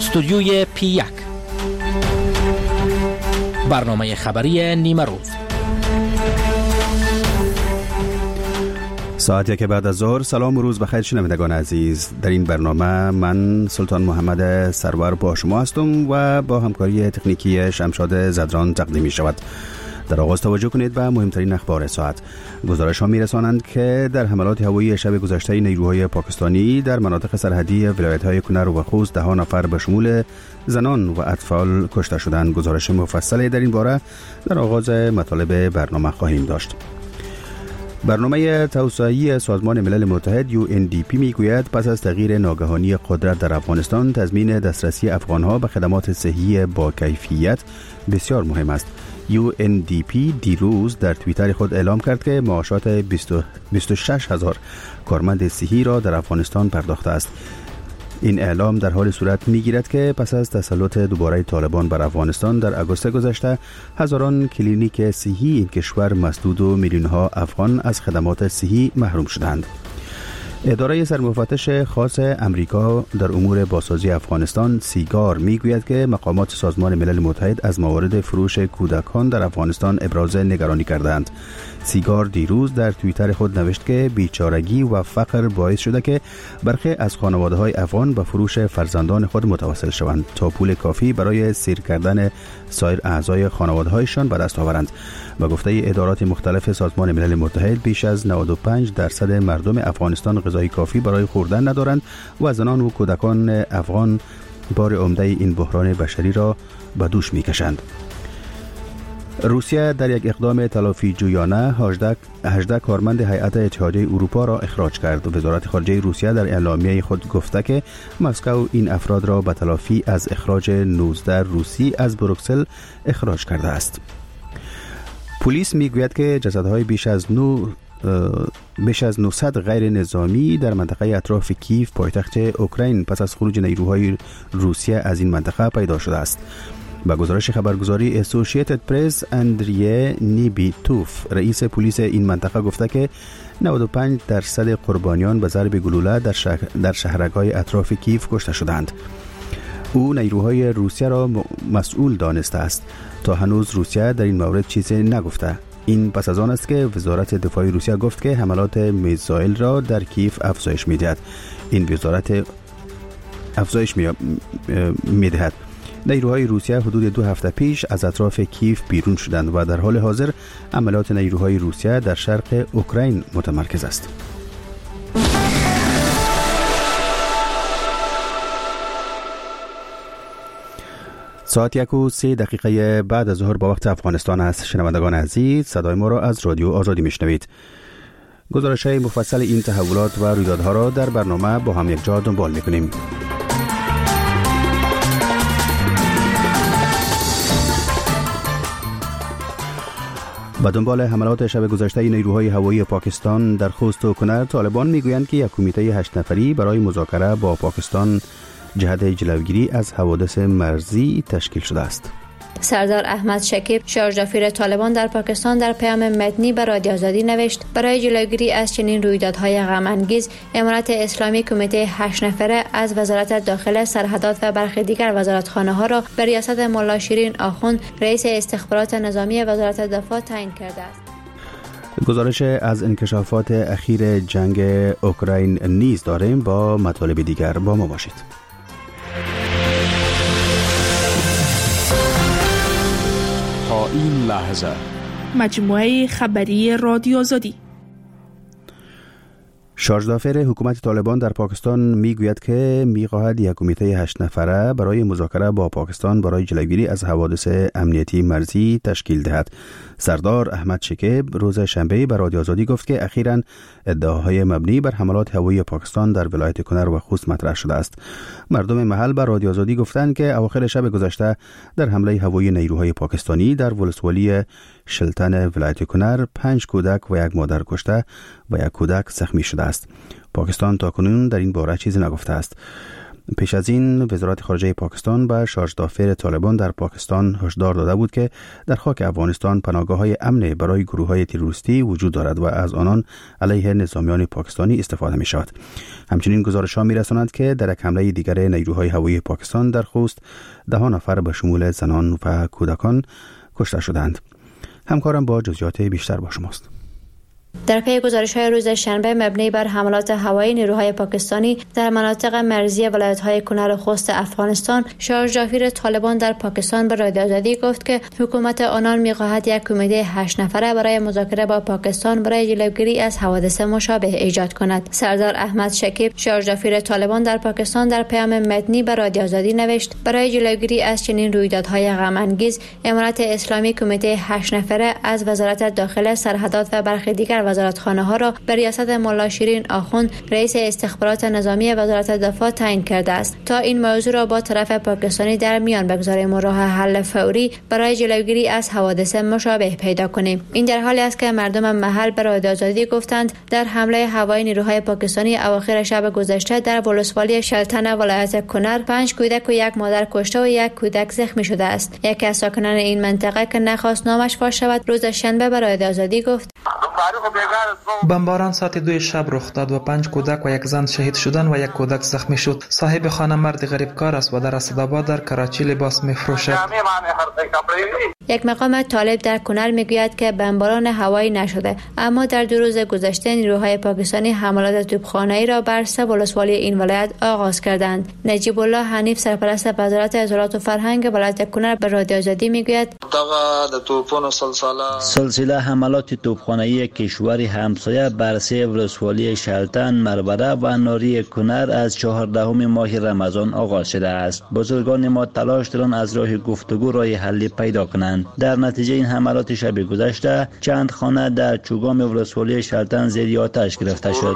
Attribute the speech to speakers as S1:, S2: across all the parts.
S1: استودیوی P1 برنامه خبری نیمه روز.
S2: ساعتی که بعد از ظهر. سلام و روز بخیر شنوندگان عزیز. در این برنامه من سلطان محمد سرور با شما هستم و با همکاری تکنیکی شمشاد زدران تقدیم می شود. در آغاز توجه کنید به مهمترین اخبار ساعت. گزارش ها می رسانند که در حملات هوایی شب گذشته نیروهای پاکستانی در مناطق سرحدی ولایت های کنر و خوست 10 نفر به شمول زنان و اطفال کشته شدند. گزارش مفصل در این باره در آغاز مطالب برنامه خواهیم داشت. برنامه توسعه‌ای سازمان ملل متحد UNDP میگوید پس از تغییر ناگهانی قدرت در افغانستان تضمین دسترسی افغانها به خدمات صحی با کیفیت بسیار مهم است. UNDP دیروز در توییتر خود اعلام کرد که معاشات 26,000 کارمند صحی را در افغانستان پرداخته است. این اعلام در حال صورت میگیرد که پس از تسلط دوباره طالبان بر افغانستان در آگوست گذشته هزاران کلینیک صحی این کشور مسدود و میلیون‌ها افغان از خدمات صحی محروم شدند. اداره سرمفتش خاص امریکا در امور بازسازی افغانستان سیگار میگوید که مقامات سازمان ملل متحد از موارد فروش کودکان در افغانستان ابراز نگرانی کردند. سیگار دیروز در توییتر خود نوشت که بیچارگی و فقر باعث شده که برخی از خانواده‌های افغان به فروش فرزندان خود متوسل شوند تا پول کافی برای سیر کردن سایر اعضای خانواده‌هایشان به دست آورند. به گفته ادارات مختلف سازمان ملل متحد بیش از 95% مردم افغانستان غذای کافی برای خوردن ندارند و زنان و کودکان افغان بار عمده این بحران بشری را به دوش می‌کشند. روسیه در یک اقدام تلافی جویانه 18 کارمند هیئت اتحادیه اروپا را اخراج کرد. وزارت خارجه روسیه در اعلامیه خود گفته که مسکو این افراد را به تلافی از اخراج 19 روسی از بروکسل اخراج کرده است. پلیس میگوید که جسدهای بیش از 900 غیر نظامی در منطقه اطراف کیف پایتخت اوکراین پس از خروج نیروهای روسیه از این منطقه پیدا شده است. با گزارش خبرگزاری اسوسییتد پرس اندریه نیبیتوف رئیس پلیس این منطقه گفته که 95% قربانیان به ضرب گلوله در شهرک‌های اطراف کیف کشته شدند. او نیروهای روسیه را مسئول دانسته است. تا هنوز روسیه در این مورد چیزی نگفته. این پس از آن است که وزارت دفاع روسیه گفت که حملات میزایل را در کیف افزایش می‌دهد. این وزارت افزایش می‌دهد. نیروهای روسیه حدود 2 هفته پیش از اطراف کیف بیرون شدند و در حال حاضر عملیات نیروهای روسیه در شرق اوکراین متمرکز است. ساعت 1:03 بعد از ظهر با وقت افغانستان است. شنوندگان عزیز، صدای ما را از رادیو آزادی میشنوید. گزارش‌های مفصل این تحولات و رویدادها را در برنامه با هم یک جا دنبال می‌کنیم. با دنبال حملات شب گذشته نیروهای هوایی پاکستان در خوست و کنر، طالبان میگویند که یک کمیته 8 نفری برای مذاکره با پاکستان جهت جلوگیری از حوادث مرزی تشکیل شده است.
S3: سردار احمد شکیب شارژ دفتر طالبان در پاکستان در پیام متنی به رادیو آزادی نوشت برای جلوگیری از چنین رویدادهای غم انگیز امارت اسلامی کمیته 8 نفره از وزارت داخله، سرحدات و برخی دیگر وزارتخانه‌ها را به ریاست ملا شیرین آخوند رئیس استخبارات نظامی وزارت دفاع تعیین کرده است.
S2: گزارش از انکشافات اخیر جنگ اوکراین نیز داریم. با مطالب دیگر با ما باشید.
S4: این لحظه
S5: مجموعه خبری رادیو آزادی.
S2: شارژ دفتر حکومت طالبان در پاکستان میگوید که میخواهد یک کمیته 8 نفره برای مذاکره با پاکستان برای جلوگیری از حوادث امنیتی مرزی تشکیل دهد. سردار احمد شکیب روز شنبه به رادیو آزادی گفت که اخیراً ادعاهای مبنی بر حملات هوایی پاکستان در ولایت کنر و خوست مطرح شده است. مردم محل به رادیو آزادی گفتند که اواخر شب گذشته در حمله هوایی نیروهای پاکستانی در ولسوالی شلتن ولایت کنر 5 کودک و یک مادر کشته و یک کودک زخمی شده است. پاکستان تاکنون در این باره چیزی نگفته است. پیش از این وزارت خارجه پاکستان به شارژدافر طالبان در پاکستان هشدار داده بود که در خاک افغانستان پناهگاه‌های امن برای گروه‌های تروریستی وجود دارد و از آنان علیه نظامیان پاکستانی استفاده می‌شود. همچنین گزارش‌ها می‌رساند که در یک حمله دیگر نیروهای هوایی پاکستان در خوست 10 نفر به شمول زنان و کودکان کشته شدند. همکارم با جزئیات بیشتر با شماست.
S3: در پی گزارش‌های روز شنبه مبنی بر حملات هوایی نیروهای پاکستانی در مناطق مرزی ولایت‌های کنر و خوست افغانستان، شارژدافر طالبان در پاکستان به رادیو آزادی گفت که حکومت آنان می‌خواهد یک کمیته 8 نفره برای مذاکره با پاکستان برای جلوگیری از حوادث مشابه ایجاد کند. سردار احمد شکیب، شارژدافر طالبان در پاکستان، در پیام متنی به رادیو آزادی نوشت: برای جلوگیری از چنین رویدادهای غم‌انگیز، امارت اسلامی کمیته 8 نفره از وزارت داخله، سرحدات و برخی دیگر وزارتخانه‌ها را به ریاست ملا شیرین آخوند، رئیس استخبارات نظامی وزارت دفاع تعیین کرده است تا این موضوع را با طرف پاکستانی در میان بگذاریم و راه حل فوری برای جلوگیری از حوادث مشابه پیدا کنیم. این در حالی است که مردم محل به رادیو آزادی گفتند در حمله هوایی نیروهای پاکستانی اواخر شب گذشته در ولسوالی شلتن ولایت کنر 5 کودک و 1 مادر کشته و 1 کودک زخمی شده است. یکی از ساکنان این منطقه که نخواست نامش فاش شود روز شنبه به رادیو آزادی گفت:
S6: بمباران ساعت 2 شب رخ داد و 5 کودک و 1 زن شهید شدند و 1 کودک زخمی شد. صاحب خانه مرد غریبکار است و در اسدآباد در کراچی لباس می‌فروشد.
S3: یک مقام طالب در کنر میگوید که بمباران هوایی نشده، اما در 2 روز گذشته نیروهای پاکستانی حملات توپخانه‌ای را بر 3 ولسوالی این ولایت آغاز کردند. نجیب الله حنیف، سرپرست وزارت اطلاعات و فرهنگ ولایت کنر، به رادیو آزادی میگوید:
S7: سلسله حملات توپخانه‌ای کشور همسایه بر 3 ولسوالی شلتن، مربره و ناری کنر از 14 ماه رمضان آغاز شده است. بزرگان ما تلاش دارند از راه گفتگو راه حل پیدا کنند. در نتیجه این حملات شب گذشته چند خانه در چوگام ولسوالی شلتن زیر آتش گرفته شد.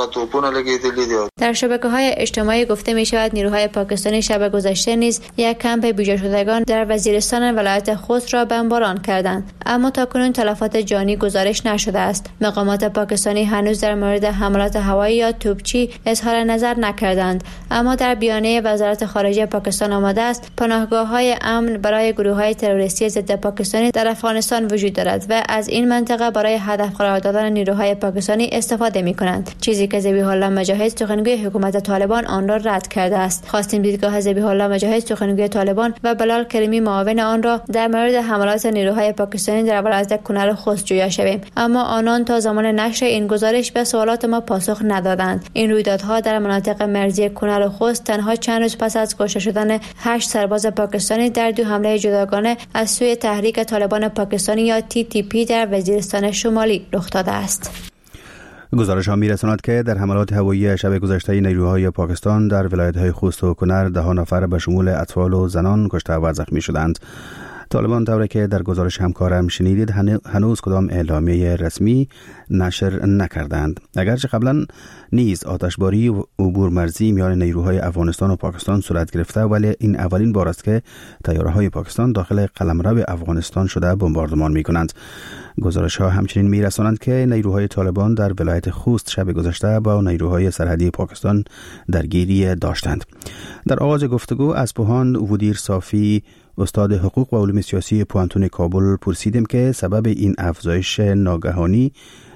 S3: در شبکه‌های اجتماعی گفته می شود نیروهای پاکستانی شب گذشته نیز یک کمپ بیجا شدگان در وزیرستان ولایت خوست را بمباران کردند، اما تاکنون تلفات جانی گزارش نشده است. مقامات پاکستانی هنوز در مورد حملات هوایی یا توپچی اظهار نظر نکردند، اما در بیانیه وزارت خارجه پاکستان آمده است پناهگاه‌های امن برای گروه‌های تروریستی ضد پاکستانی در افغانستان وجود دارد و از این منطقه برای هدف قرار دادن نیروهای پاکستانی استفاده می‌کنند، چیزی که ذبیح الله مجاهد، سخنگوی حکومت طالبان، آن را رد کرده است. خواستیم دیدگاه ذبیح الله مجاهد، سخنگوی طالبان، و بلال کریمی، معاون آن را در مورد حملات نیروهای پاکستانی در ولایت کنر خوست جویا شویم، اما آنان تا زمان نشر این گزارش به سوالات ما پاسخ ندادند. این رویدادها در مناطق مرزی کنر و خوست تنها چند روز پس از کشته شدن 8 سرباز پاکستانی در 2 حمله جداگانه از سوی تحریک طالبان پاکستانی یا TTP در وزیرستان شمالی رخ داده است.
S2: گزارش‌ها می‌رساند که در حملات هوایی شب گذشته نیروهای پاکستان در ولایت‌های خوست و کنر 10 نفر به شمول اطفال و زنان کشته و زخمی شدند. طالبان طوری که در گزارش همکارم شنیدید هنوز کدام اعلامیه رسمی نشر نکردند. اگرچه قبلا نیز آتشباری و عبور مرزی میان نیروهای افغانستان و پاکستان صورت گرفته، ولی این اولین بار است که طیاره‌های پاکستان داخل قلمرو افغانستان شده بمباردمان می‌کنند. گزارش‌ها همچنین می‌رسانند که نیروهای طالبان در ولایت خوست شب گذشته با نیروهای سرحدی پاکستان درگیری داشتند. در آغاز گفتگو از پوهاند ودیر صافی، استاد حقوق و علوم سیاسی پوانتون کابل، پرسیدیم که سبب این افزایش ناگهانی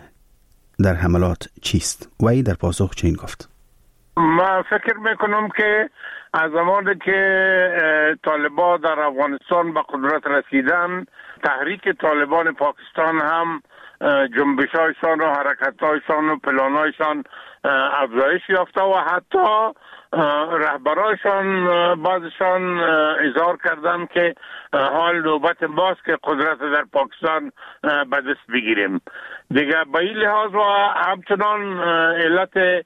S2: در حملات چیست؟ و ای در پاسخ چنین گفت:
S8: من فکر میکنم که از زمانی که طالبان در افغانستان به قدرت رسیدن، تحریک طالبان پاکستان هم جنبش‌هایشان و حرکت‌هایشان و پلان‌هایشان افزایش یافته و حتی رهبرایشان بعضشان اظهار کردند که حال نوبت ماست که قدرت در پاکستان به دست بگیریم. دیگه به این لحاظ و همچنان علت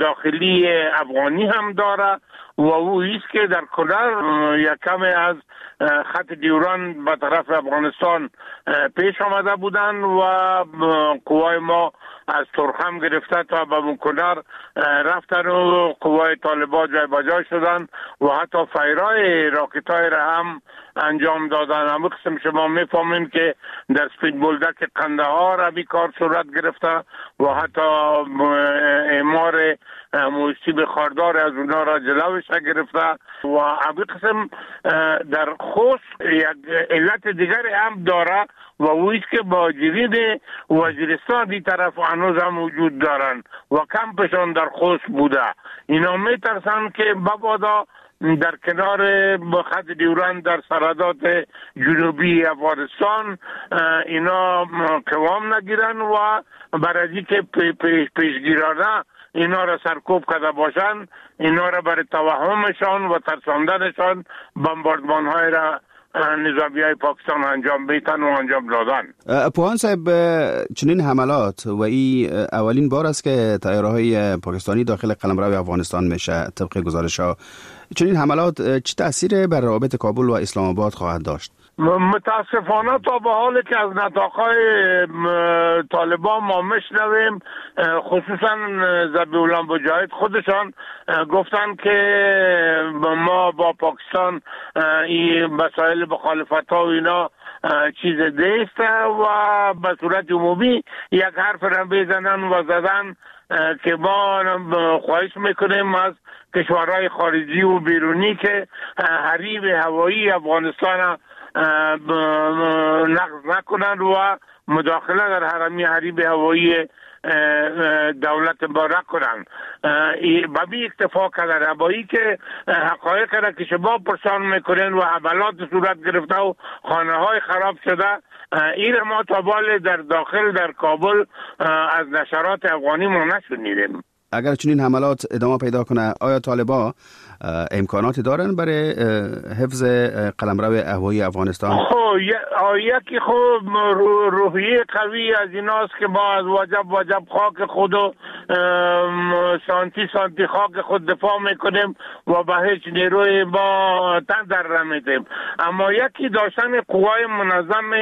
S8: داخلی افغانی هم داره و او ایست که در کنر یک کمی از خط دیوران به طرف افغانستان پیش آمده بودند و قوای ما از ترخم گرفته تا به مکنر رفتن و قوای طالبان جای بجای شدن و حتی فیرای راکتای را هم انجام دادن. همه قسم شما میفهمین که در سپید بولدک قندهار همی کار صورت گرفته و حتی اعمار موسیب خاردار از اونا را جلوش گرفته و همه قسم در خوست یک علت دیگر هم داره و اویست که مهاجرین وزیرستان دی طرف هنوز هم وجود دارن و کمپشان در خوست بوده. اینا میترسن که مبادا در کنار خط دیوران در سرحدات جنوبی افغانستان اینا قوام نگیرن و برای که پیشگیرانه اینا را سرکوب کرده باشن، اینا را برای توهمشان و ترساندنشان بمباردمان های را نظامی های پاکستان انجام بیتن و انجام دادن.
S2: پوهان صاحب، چنین حملات و این اولین بار است که طیاره های پاکستانی داخل قلمرو افغانستان میشه. طبق گزارش ها چنین حملات چه تأثیر بر روابط کابل و اسلام آباد خواهد داشت؟
S8: متاسفانه تا به حالی که از نطاقهای طالبان ما مشنویم، خصوصا ذبیحالله مجاهد خودشان گفتن که ما با پاکستان این مسائل مخالفت ها و اینا چیز دیسته و به صورت عمومی یک حرف را بزنن و زدن که ما خواهش میکنیم از کشورهای خارجی و بیرونی که حریم هوایی افغانستان نقض نکنند و مداخله در حریم هوایی دولت ما نکنند. با بی اکتفا کردن با این که حقایق را که شما پرسان میکنین و حملات صورت گرفته و خانه های خراب شده، این ما تا بال در داخل در کابل از نشرات افغانی ما نشنیدیم.
S2: اگر چنین حملات ادامه پیدا کنه، آیا طالبان امکاناتی دارن برای حفظ قلمرو هوایی افغانستان؟
S8: یکی خوب روحیه قوی از ایناست که ما از وجب خاک خود و سانتی خاک خود دفاع میکنیم و به هیچ نیروی ما تن در نمیدیم. اما یکی داشتن قوای منظم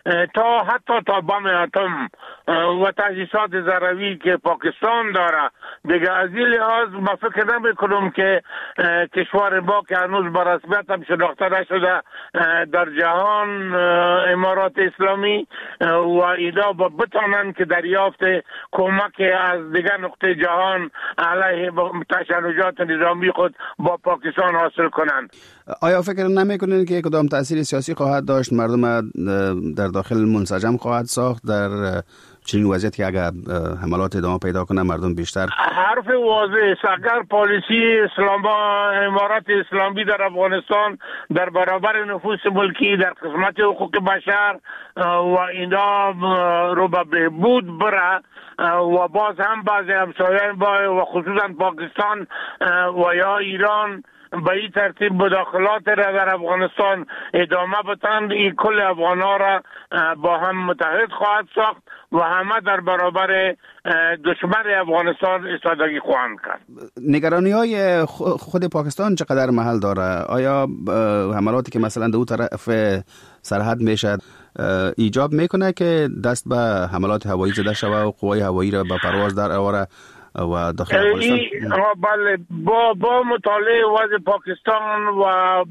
S8: حتی تا بم اتم و تجهیزات ضروری که پاکستان داره دیگه، از این لحاظ ما فکر نمی کنم که کشور ما که هنوز به رسمیت هم شناخته نشده در جهان امارات اسلامی و اینا بتانن که دریافت کمک از دیگر نقطه جهان علیه تشنجات نظامی خود با پاکستان حاصل کنند.
S2: آیا فکر نمی کنین که کدام تأثیر سیاسی خواهد داشت؟ مردم در داخل منسجم خواهد ساخت در چنین وضعیت که اگر حملات ادامه پیدا کنه مردم بیشتر؟
S8: حرف واضح است. اگر پالیسی امارات اسلامی در افغانستان در برابر نفوذ ملکی در خدمت حقوق بشر و اینا رو به بهبود بره و باز هم بعضی همسایان و خصوصا پاکستان و یا ایران به این ترتیب مداخلات را در افغانستان ادامه بدن، این کل افغان‌ها را با هم متحد خواهد ساخت و همه در برابر دشمن افغانستان ایستادگی خواهند کرد.
S2: نگرانی های خود پاکستان چقدر محل داره؟ آیا حملاتی که مثلا دو طرف سرحد میشد ایجاب میکنه که دست به حملات هوایی زده شوه و قوای هوایی را به پرواز در آوره و داخل افغانستان؟
S8: بله، با مطالعه وضع پاکستان و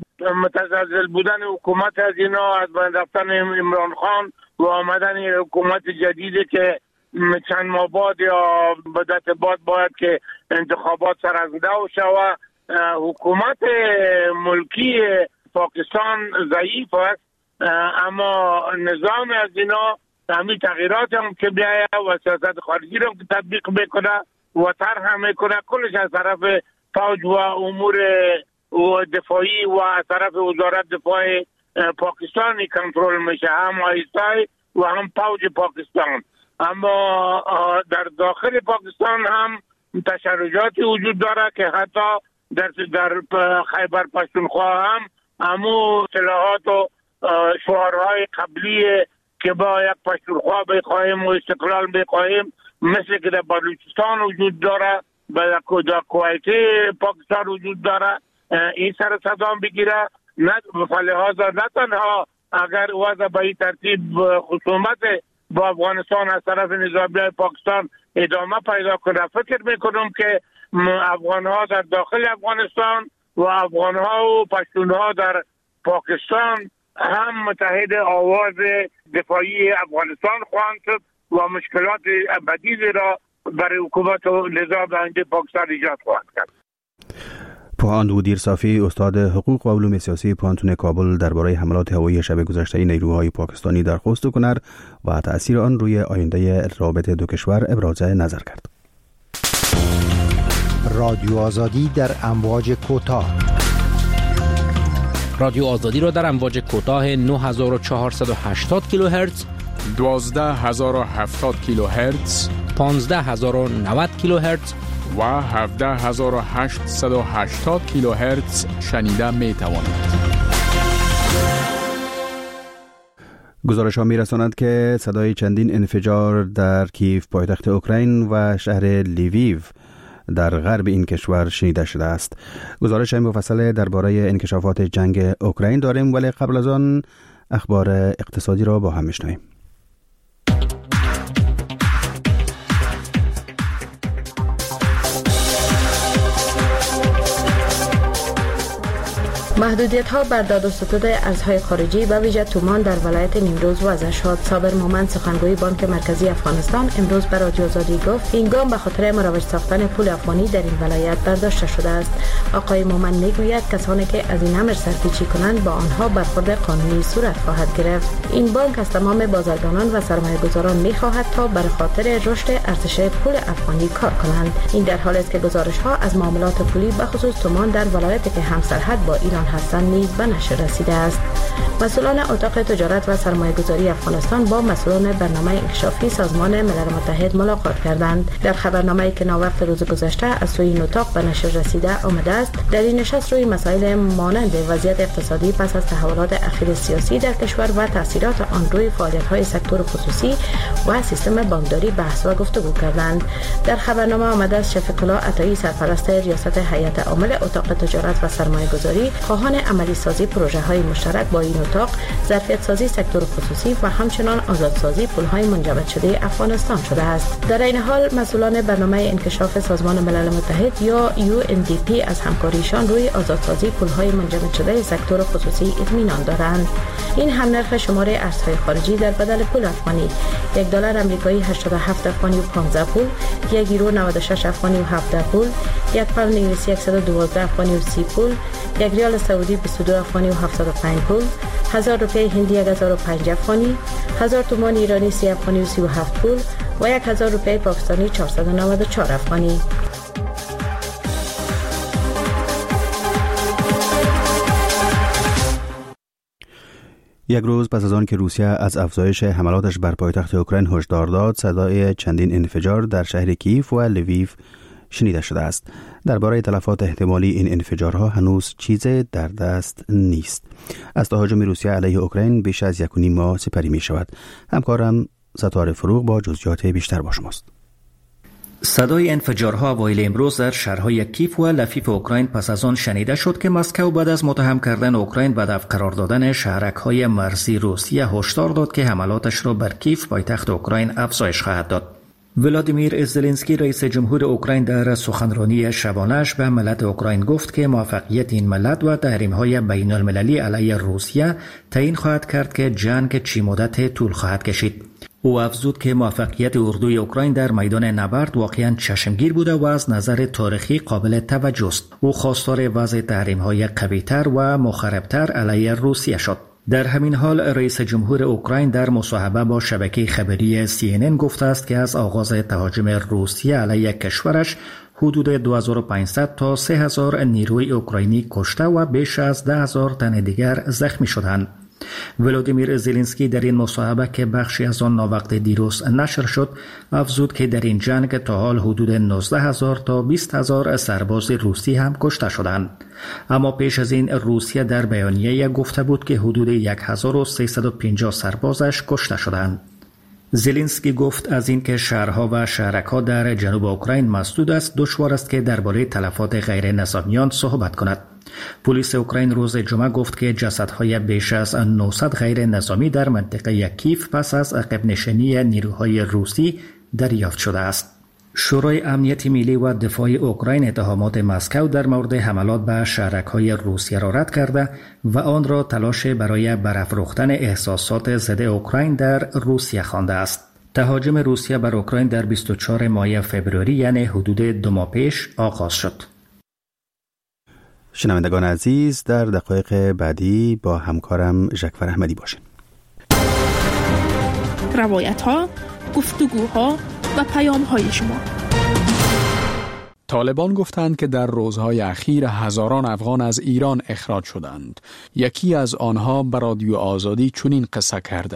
S8: متزلزل بودن حکومت از اینا، از بین رفتن عمران خان و آمدن حکومت جدیدی که چند ماه بعد یا مدت بعد باید که انتخابات سرازده شود، حکومت ملکی پاکستان ضعیف است، اما نظام از اینا همین تغییرات هم که بیایه و سیاست خارجی رو که تطبیق میکنه و طرح میکنه، کلش از طرف فوج و امور و دفاعی و از طرف وزارت دفاع پاکستانی کنترل میشه، هم آیسای و هم فوج پاکستان. اما در داخل پاکستان هم تشنجاتی وجود داره که حتی در خیبر پختونخوا هم همو اصطلاحات و شعارهای قبلی که با یک پختونخوا بخواهیم و استقلال بخواهیم، مثل که در بلوچستان وجود داره، در کویت پاکستان وجود داره، این سر صدام بگیره لحاظ نه تنها اگر وضع به این ترتیب خصومت با افغانستان از طرف نظامیان پاکستان ادامه پیدا کنه، فکر میکنم که افغانها در داخل افغانستان و افغانها و پشتونها در پاکستان هم متحد آواز دفاعی افغانستان خواهند شد و مشکلات بدیل را برای حکومت و نظام آینده پاکستان ایجاد خواهند کرد.
S2: پوهاند دیر صافی، استاد حقوق و علوم سیاسی پانتون کابل، درباره حملات هوایی شب گذشته نیروهای پاکستانی در خوست و کنر و تأثیر آن روی آینده رابطه دو کشور ابراز نظر کرد.
S9: رادیو آزادی در امواج کوتاه.
S1: رادیو آزادی را در امواج کوتاه 9480 کیلوهرتز،
S4: 12070 کیلوهرتز،
S1: 15090 کیلوهرتز
S4: و 17880 کیلوهرتز شنیده می توانید.
S2: گزارش ها می رساند که صدای چندین انفجار در کیف پایتخت اوکراین و شهر لیویو در غرب این کشور شنیده شده است. گزارش مفصل درباره انکشافات جنگ اوکراین داریم، ولی قبل از آن اخبار اقتصادی را با هم میشنویم.
S10: محدودیت‌ها بر داد و ستد ارزهای خارجی به ویژه تومان در ولایت نیمروز وضع شد. صابر مومند، سخنگوی بانک مرکزی افغانستان، امروز به رادیو آزادی گفت این گام به خاطر مروج ساختن پول افغانی در این ولایت برداشته شده است. آقای مومند میگوید کسانی که از این امر سرپیچی کنند با آنها برخورد قانونی صورت خواهد گرفت. این بانک از تمام بازرگانان و سرمایه‌گذاران می‌خواهد تا بر خاطر رشد ارزش پول افغانی کار کنند. این در حالی است که گزارش‌ها از معاملات پولی به خصوص تومان در ولایتی که همسرحد با ایران هستند نیز به نشر رسیده است. مسئولان اتاق تجارت و سرمایه‌گذاری افغانستان با مسئولان برنامه انکشافی سازمان ملل متحد ملاقات کردند. در خبرنامه‌ای که ناوقت روز گذشته از سوی این اتاق به نشر رسیده آمده است، در این نشست روی مسائل مانند وضعیت اقتصادی پس از تحولات اخیر سیاسی در کشور و تاثیرات آن روی فعالیت‌های سکتور خصوصی و سیستم بانکداری بحث و گفتگو کردند. در خبرنامه آمده است شفیق الله عطایی، سرپرست ریاست هیئت عامل اتاق تجارت و سرمایه‌گذاری، خواهان عملی سازی پروژه های مشترک با این اتاق، ظرفیت سازی سکتور خصوصی و همچنان آزادسازی پول‌های منجمد شده افغانستان شده است. در این حال مسئولان برنامه انکشاف سازمان ملل متحد یا UNDP از همکاریشان روی آزادسازی پول‌های منجمد شده سکتور خصوصی اطمینان دارند. این هم نرخ شمار ارزهای خارجی در بدل پول افغانی: $1 آمریکایی 87 افغانی و 15 پول، €1 96 افغانی و 17 پول، یک پوند انگلیسی 112 افغانی و 30 پول، یک ریال سعودی 22 افغانی و 75 پول، 1000 روپیه هندی 1005 افغانی، 1000 تومان ایرانی 30 افغانی و 37 پول و 1000 روپیه پاکستانی 494 افغانی.
S2: یک روز پس از آن که روسیه از افزایش حملاتش بر پایتخت اوکراین هشدار داد، صدای چندین انفجار در شهر کیف و لیویو شنیده شده است. درباره تلفات احتمالی این انفجارها هنوز چیزی در دست نیست. از تهاجم روسیه علیه اوکراین بیش از 1.5 ماه سپری می شود. همکارم ستاره فروغ با جزئیات بیشتر با شماست.
S11: صدای انفجارها اوایل امروز در شهرهای کیف و لفیف اوکراین پس از آن شنیده شد که مسکو بعد از متهم کردن اوکراین و دفع قرار دادن شهرک‌های مرزی روسیه هشدار داد که حملاتش را بر کیف پایتخت اوکراین افزایش خواهد داد. ولادیمیر زلنسکی رئیس جمهور اوکراین در سخنرانی شبانه‌اش به ملت اوکراین گفت که موفقیت این ملت و تحریم‌های بین‌المللی علیه روسیه تعیین خواهد کرد که جنگ چه مدت طول خواهد کشید. او افزود که موفقیت اردوی اوکراین در میدان نبرد واقعاً چشمگیر بوده و از نظر تاریخی قابل توجه است. او خواستار وضع تحریم‌های قوی‌تر و مخرب‌تر علیه روسیه شد. در همین حال رئیس جمهور اوکراین در مصاحبه با شبکه خبری CNN گفته است که از آغاز تهاجم روسیه علیه کشورش حدود 2500 تا 3000 نیروی اوکراینی کشته و بیش از 10000 تن دیگر زخمی شدند. ولادیمیر زلنسکی در این مصاحبه که بخشی از آن ناوقت دیروز نشر شد افزود که در این جنگ تا حال حدود 19000 تا 20000 سرباز روسی هم کشته شدند. اما پیش از این روسیه در بیانیه گفته بود که حدود 1350 سربازش کشته شدند. زلنسکی گفت از این که شهرها و شهرک‌ها در جنوب اوکراین مسدود است دشوار است که درباره تلفات غیر نظامیان صحبت کند. پلیس اوکراین روز جمعه گفت که جسدهای بیش از 900 غیر نظامی در منطقه کیف پس از عقب نشینی نیروهای روسی دریافت شده است. شورای امنیت ملی و دفاع اوکراین اتهامات مسکو در مورد حملات به شهرک‌های روسیه را رد کرده و آن را تلاش برای برافروختن احساسات ضد اوکراین در روسیه خوانده است. تهاجم روسیه بر اوکراین در 24 ماه فوریه یعنی حدود 2 ماه پیش آغاز شد.
S2: شنوندگان عزیز، در دقایق بعدی با همکارم ژکفر احمدی باشین.
S5: روایت‌ها، گفتگوها و پیام‌های شما.
S4: طالبان گفتند که در روزهای اخیر هزاران افغان از ایران اخراج شدند. یکی از آنها به رادیو آزادی چنین قصه کرده: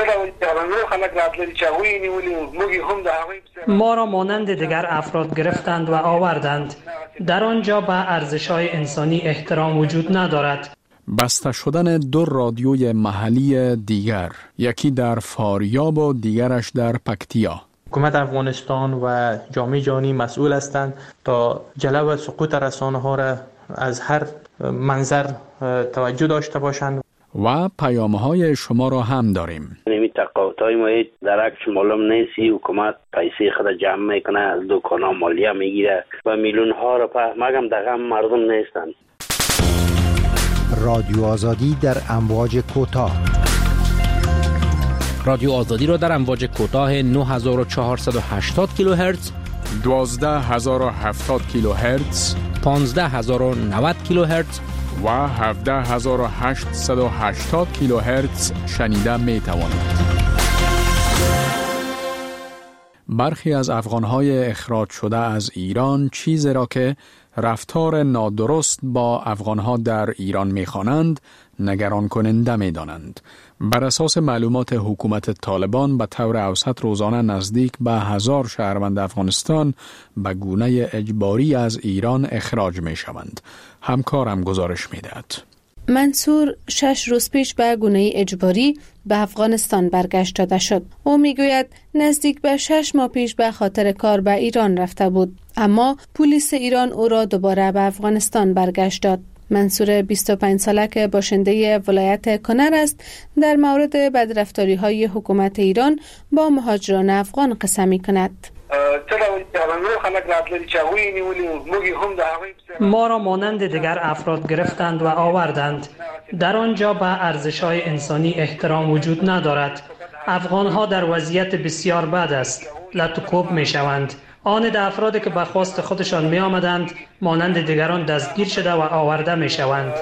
S12: ما را مانند دیگر افراد گرفتند و آوردند. در آنجا به ارزش‌های انسانی احترام وجود ندارد.
S4: بسته شدن 2 رادیوی محلی دیگر، یکی در فاریاب و دیگرش در پکتیا.
S13: حکومت افغانستان و جامعه جهانی مسئول هستند تا جلو و سقوط رسانه‌ها را از هر منظر توجه داشته باشند.
S4: و پیام‌های شما را هم داریم.
S14: نمی تقاطع‌های ما درکش معلوم نیست. حکومت پیسه خود جمع میکنه، از دکان‌ها مالیه میگیره و میلیون‌ها را مگم دغم مردم نیستند.
S9: رادیو آزادی در امواج کوتاه.
S1: رادیو آزادی را در امواج کوتاه 9480 کیلوهرتز،
S4: 12070 کیلوهرتز،
S1: 15090 کیلوهرتز
S4: و 17880 کیلوهرتز شنیده می توانید. برخی از افغان‌های اخراج شده از ایران چیزی را که رفتار نادرست با افغان‌ها در ایران می‌خوانند نگران کننده می‌دانند. بر اساس معلومات حکومت طالبان به طور اوسط روزانه نزدیک به 1000 شهروند افغانستان به گونه اجباری از ایران اخراج می‌شوند. همکارم گزارش می‌دهد.
S3: منصور 6 روز پیش به گونه اجباری به افغانستان برگشت داده شد. او میگوید نزدیک به 6 ماه پیش به خاطر کار به ایران رفته بود، اما پلیس ایران او را دوباره به افغانستان برگشت داد. منصور 25 ساله که باشنده ولایت کنر است، در مورد بدرفتاری‌های حکومت ایران با مهاجران افغان قصه می‌کند.
S12: ما را مانند دیگر افراد گرفتند و آوردند. در آنجا به ارزش‌های انسانی احترام وجود ندارد. افغان‌ها در وضعیت بسیار بد است. لطوکوب می‌شوند. آن افرادی که به خواست خودشان می آمدند مانند دیگران دستگیر شده و آورده می شوند.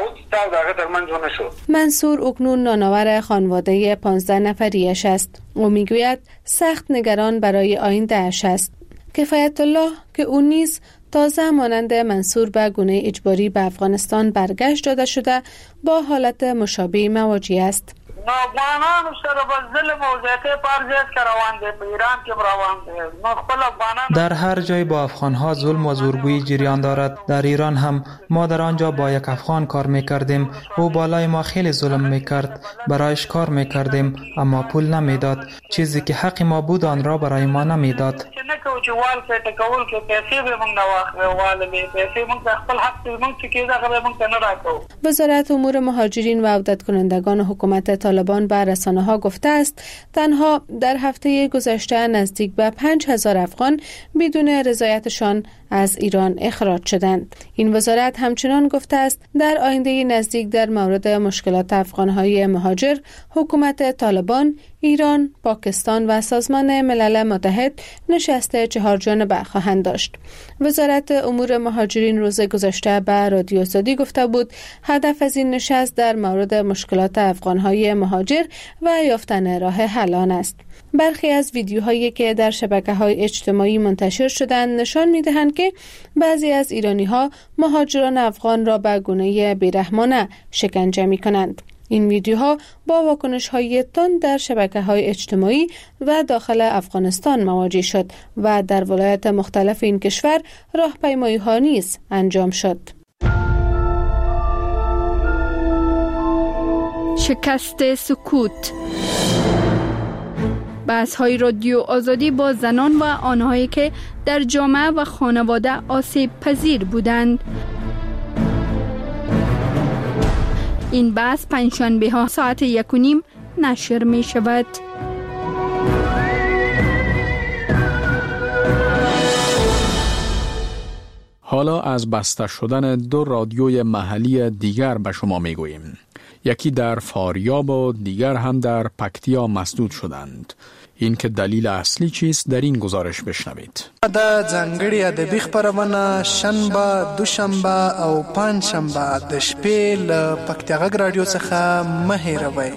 S3: منصور اکنون نانآور خانواده 15 نفریش است. او می گوید سخت نگران برای آینده اش است. کفایت الله که او نیز تازه مانند منصور به گونه اجباری به افغانستان برگشت داده شده با حالت مشابه مواجه است.
S15: افغانانو سره به ظلم او زیاتی پر زیات که روان دی، په ایران کې روان دی. نو خپل افغانان
S6: در هر جای با افغان‌ها ظلم و زورگویی جریان دارد. در ایران هم ما در آنجا با یک افغان کار می‌کردیم. او بالای ما خیلی ظلم می‌کرد. برایش کار می‌کردیم اما پول نمی‌داد. چیزی که حق ما بود آن را برای ما نمی‌داد.
S15: چې وال کې ټکول کې پیسې به موږ نه واخلو، والې پیسې موږ خپل حق موږ چې کېده غوې موږ نه راکو.
S3: وزارت امور مهاجرین و عودت کنندگان حکومت طالبان به رسانه‌ها گفته است تنها در هفته گذشته نزدیک به 5000 افغان بدون رضایتشان از ایران اخراج شدند. این وزارت همچنان گفته است در آینده نزدیک در مورد مشکلات افغان‌های مهاجر حکومت طالبان، ایران، پاکستان و سازمان ملل متحد نشست 4 جانبه خواهند داشت. وزارت امور مهاجرین روز گذشته به رادیو آزادی گفته بود هدف از این نشست در مورد مشکلات افغان‌های مهاجر و یافتن راه حل آن است. برخی از ویدیوهایی که در شبکه‌های اجتماعی منتشر شدند نشان می‌دهند که بعضی از ایرانی‌ها مهاجران افغان را به گونه بی‌رحمانه شکنجه می‌کنند. این ویدیوها با واکنش‌های تند در شبکه‌های اجتماعی و داخل افغانستان مواجه شد و در ولایات مختلف این کشور راهپیمایی‌ها نیز انجام شد.
S16: شکست سکوت. بحث‌های رادیو آزادی با زنان و آنهایی که در جامعه و خانواده آسیب پذیر بودند. این بحث پنجشنبه ها ساعت 1:30 نشر می شود.
S4: حالا از بسته شدن 2 رادیوی محلی دیگر به شما می گوییم. یکی در فاریاب و دیگر هم در پکتیا مسدود شدند. این که دلیل اصلی چیست در این گزارش بشنوید.
S17: د ځانګړي ادبي خپرونه شنبه، دوشنبه او پنجشنبه د شپې له پکتیا غږ رادیو څخه مه هېروئ.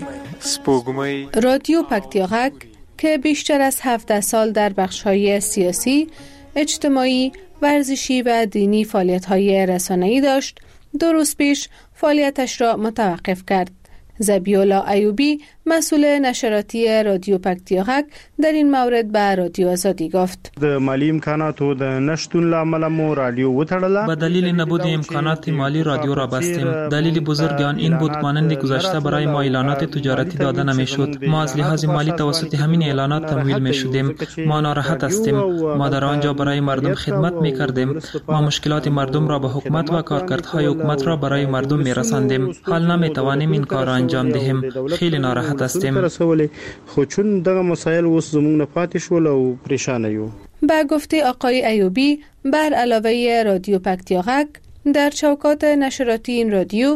S18: سپوږمۍ
S19: رادیو پکتیا غږ که بیشتر از 17 سال در بخش‌های سیاسی، اجتماعی، ورزشی و دینی فعالیت‌های رسانه‌ای داشت، 2 روز پیش فعالیتش را متوقف کرد. زبیولا ایوبی مسئول نشراتی رادیو پکتیا غږ در این مورد به رادیو آزادی گفت:
S20: د مالی امکاناتو د نشتون لامل مو رادیو وتړله.
S6: به دلیل نبود امکانات مالی رادیو را بستیم. دلیل بزرگ آن این بود مانند گذشته برای ما اعلانات تجارتی داده نمیشد. ما از لحاظ مالی توسط همین اعلانات تمویل میشدیم. ما ناراحت هستیم. ما در آنجا برای مردم خدمت میکردیم. ما مشکلات مردم را به حکومت و کارکردهای حکومت را برای مردم میرساندیم. حال نمیتوانیم این کار را انجام دهیم. خیلی ناراحت هستیم.
S20: خو چون دغه مسائل اوس زموږ نه پاتې شول او پریشان یو.
S19: با گفته آقای ایوبی، بر علاوه رادیو پکتیا غږ، در چوکات نشراتی این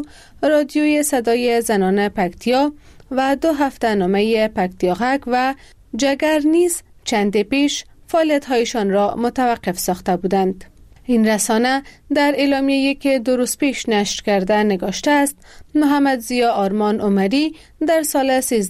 S19: رادیوی صدای زنان پکتیا و 2 هفته‌نامه پکتیا غږ و جگر نیز چند پیش فعالیت‌هایشان را متوقف ساخته بودند. این رسانه در اعلامیه‌ای که 2 روز پیش نشر کرده نگاشته است: محمد ضیا آرمان عمری در سال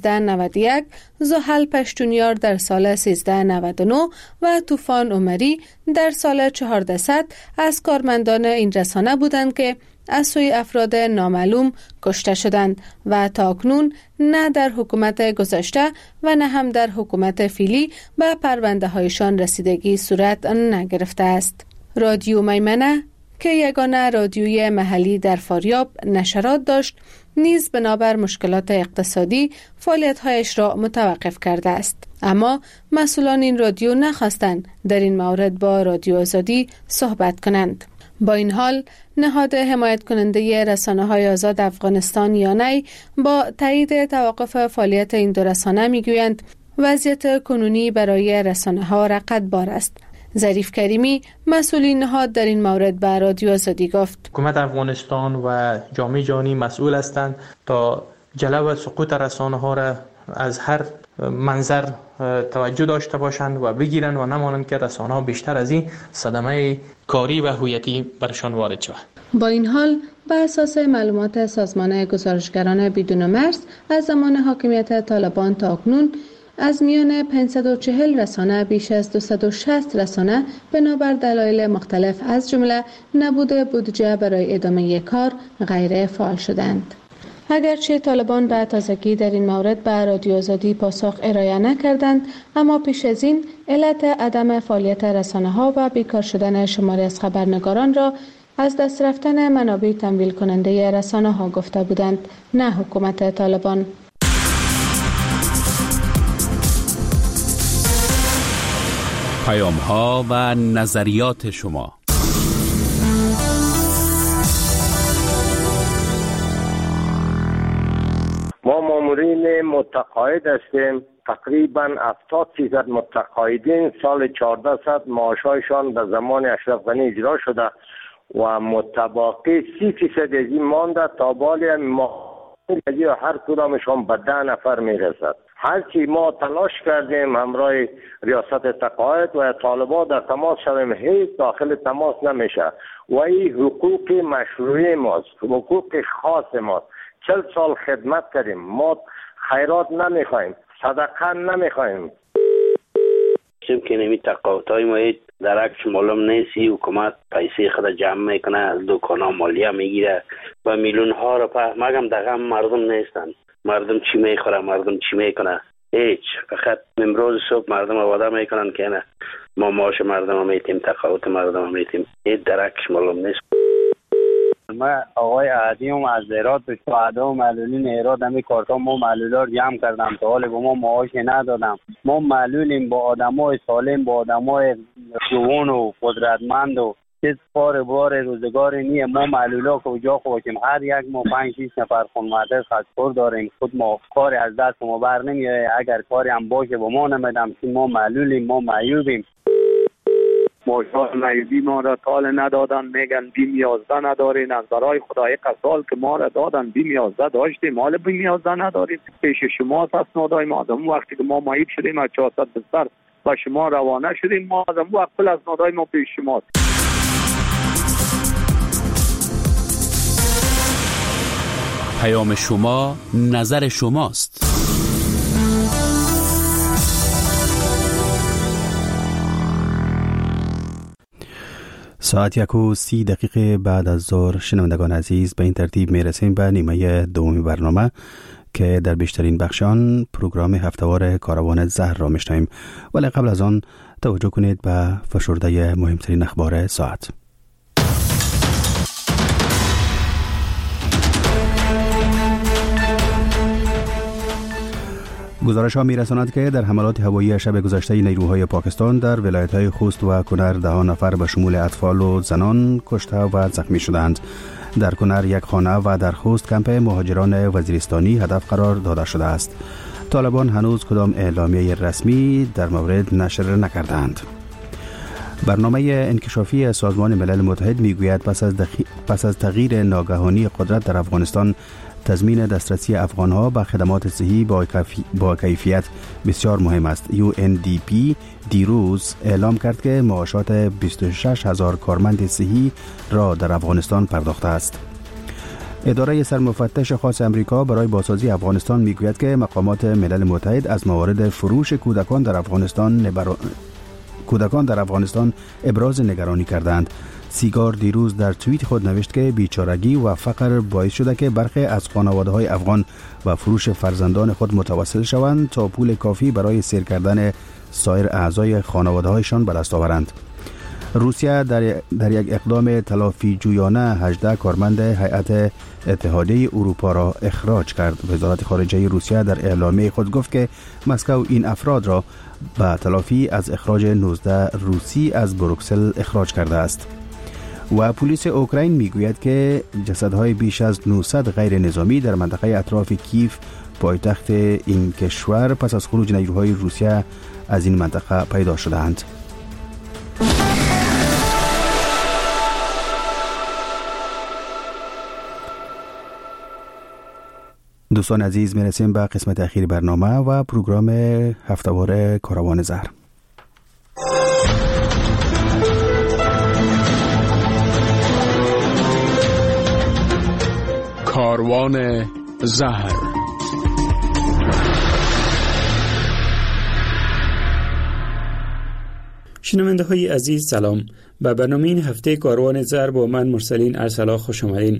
S19: 1391، زحل پشتونیار در سال 1399 و طوفان عمری در سال 1400 از کارمندان این رسانه بودند که از سوی افراد نامعلوم کشته شدند و تاکنون نه در حکومت گذشته و نه هم در حکومت فعلی به پرونده هایشان رسیدگی صورت نگرفته است. رادیو میمنه که یگانه رادیوی محلی در فاریاب نشرات داشت، نیز بنابر مشکلات اقتصادی فعالیت‌هایش را متوقف کرده است. اما مسئولان این رادیو نخواستند در این مورد با رادیو آزادی صحبت کنند. با این حال نهاد حمایت کننده رسانه‌های آزاد افغانستان یانی با تایید توقف فعالیت این 2 رسانه میگویند وضعیت کنونی برای رسانه‌ها رقتبار است. ظریف کریمی مسئول نهاد در این مورد به رادیو آزادی گفت:
S13: حکومت افغانستان و جامعه جهانی مسئول هستند تا جلو و سقوط رسانه‌ها را از هر منظر توجه داشته باشند و بگیرند و نمانند که رسانه‌ها بیشتر از این صدمه کاری و هویتی برشان وارد شود.
S19: با این حال بر اساس معلومات سازمان گزارشگران بدون مرز از زمان حاکمیت طالبان تا اکنون از میان 540 رسانه بیش از 260 رسانه بنابر دلایل مختلف از جمله نبود بودجه برای ادامه کار غیر فعال شدند. اگرچه طالبان به تازگی در این مورد به رادیو آزادی پاسخ ارائه نکردند، اما پیش از این علت عدم فعالیت رسانه‌ها و بیکار شدن شماری از خبرنگاران را از دست رفتن منابع تمویل کننده رسانه‌ها گفته بودند، نه حکومت طالبان.
S2: پیام‌ها و نظریات شما.
S8: ما مامورین متقاعد هستیم. تقریبا 70% متقاعدین سال 1400 معاشایشان به زمان اشرف غنی اجرا شده و متباقی 30% از این مانده تا بالی هر کدامشان به 10 نفر میرسد. هرچی ما تلاش کردیم همراه ریاست تقاعد و طالبان در تماس شدیم، هیچ داخل تماس نمیشه و این حقوق مشروعی ماست، حقوق خاص ماست. 40 سال خدمت کردیم، ما خیرات نمیخوایم، صدقه نمیخوایم.
S14: که نمی تقاعدهای ما درکش معلوم نیستی، حکومت پیسه خود جمع میکنه، از دکانا مالیه میگیره و میلیون ها رو مگم دقیقا مردم نیستن. مردم چی میخوره، مردم چی میکنه، هیچ. فقط امروز صبح مردم وعده میکنن که نه ما معاش مردم هم میتیم، تقاعد مردم هم میتیم. این درکش معلوم نیست.
S21: ما آقای عادیم از ایراد به شهده و معلولین ایراد همی کارتا ما معلولار جمع کردم تا حال به ما معاش ندادم. ما معلولیم، با آدمای سالم، با آدمای جوان و قدرتمند و چیز کار بار روزگار نیه. ما معلولا کجا خوشیم، هر یک ما 5-6 نفر خانواده خستور داریم، خود ما کار از دست ما بر نمیاد. اگر کاری هم باشه با ما نمیدم که ما معلولیم، ما معیوبیم.
S18: ماشاء معیوبی ما را تال ندادن، میگن بیم 11 ندارین. از برای خدای قسال که ما را دادن بیم 11 داشتیم، حالا بیم 11 نداریم. پیش شما اسنادای ما دادم. وقتی که ما معیوب شدیم از 400 بستر با شما روانه شدیم، ما از وقت کل اسنادای ما پیش شماست.
S1: پیام شما نظر شماست.
S2: ساعت 1:30 بعد از ظهر شنوندگان عزیز، به این ترتیب میرسیم به نیمه دوم برنامه که در بیشترین بخشان پروگرام هفتهوار کاروان زهر را میشنویم، ولی قبل از آن توجه کنید به فشرده مهمترین اخبار ساعت. گزارش ها می رساند که در حملات هوایی شب گذشته نیروهای پاکستان در ولایت های خوست و کنر 10 نفر به شمول اطفال و زنان کشته و زخمی شدند. در کنر یک خانه و در خوست کمپ مهاجران وزیرستانی هدف قرار داده شده است. طالبان هنوز کدام اعلامیه رسمی در مورد نشر نکردند. برنامه انکشافی سازمان ملل متحد می گوید پس از تغییر ناگهانی قدرت در افغانستان، تضمین دسترسی افغانها به خدمات صحی با کیفیت بسیار مهم است. UNDP دیروز اعلام کرد که معاشات 26,000 کارمند صحی را در افغانستان پرداخته است. اداره سرمفتش خاص امریکا برای بازسازی افغانستان میگوید که مقامات ملل متحد از موارد فروش کودکان در افغانستان ابراز نگرانی کردند. سیگار دیروز در توییت خود نوشت که بیچارگی و فقر باعث شده که برخی از خانواده‌های افغان و فروش فرزندان خود متوسل شوند تا پول کافی برای سیر کردن سایر اعضای خانواده‌هایشان به دست آورند. روسیه در یک اقدام تلافی جویانه 18 کارمند هیئت اتحادیه اروپا را اخراج کرد. وزارت خارجه روسیه در اعلامیه خود گفت که مسکو این افراد را به تلافی از اخراج 19 روسی از بروکسل اخراج کرده است. و پلیس اوکراین میگوید که جسدهای بیش از 900 غیر نظامی در منطقه اطراف کیف پایتخت این کشور پس از خروج نیروهای روسیه از این منطقه پیدا شدند. دوستان عزیز، میرسیم به قسمت اخیر برنامه و پروگرام هفتهوار کاروان زهر.
S4: کاروان زهر.
S22: شنونده های عزیز سلام. به برنامه این هفته کاروان زهر با من مرسلین ارسلا خوش آمدین.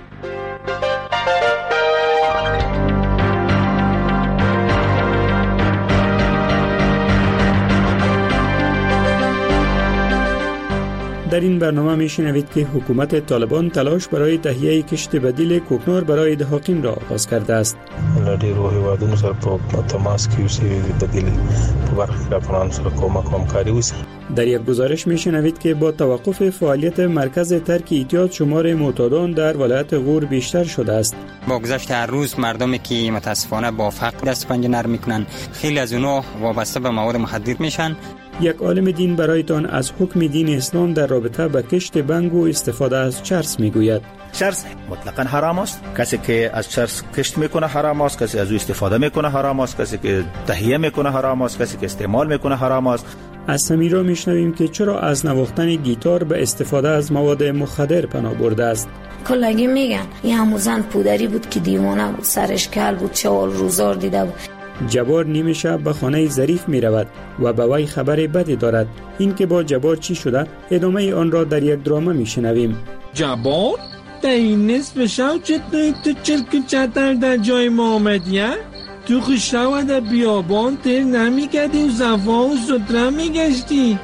S22: در این برنامه میشنوید که حکومت طالبان تلاش برای تهیه کشت بدیل کوکنار برای دهاقین را آغاز کرده است.
S23: ډیرو هیوادونو سره په تماس کې اوسې بدیل په برخه کې افغانانو سره کومک همکاري وشي.
S22: در یک گزارش میشنوید که با توقف فعالیت مرکز ترک اعتیاد شمار معتادان در ولایت غور بیشتر شده است.
S24: با گذشت هر روز مردمی که متاسفانه با فقر دست پنجه نرم میکنن، خیلی از اونها وابسته به مواد مخدر میشن.
S22: یک عالم دین برایتان از حکم دین اسلام در رابطه با کشت بنگ و استفاده از چرس میگوید.
S25: چرس مطلقاً حرام است. کسی که از چرس کشت میکنه حرام است، کسی از او استفاده میکنه حرام است، کسی که تهیه میکنه حرام است، کسی که استعمال میکنه حرام است.
S22: از سمیرا میشنویم که چرا از نواختن گیتار به استفاده از مواد مخدر پناه برده است.
S26: کلگی میگن این همون زن پودری بود که دیوانه بود، سرش کل بود، چوال روزار دیده بود.
S22: جبار نیمه شب به خانه ظریف می رود و به وی خبر بدی دارد. این که با جبار چی شده ادامه آن را در یک درامه می شنویم.
S27: جبار در این نصف شب چطوری تو چرک چطر در جای ما آمدی؟ تو خشته و در بیابان تر نمی کردی و زفا و ستره می گشتی.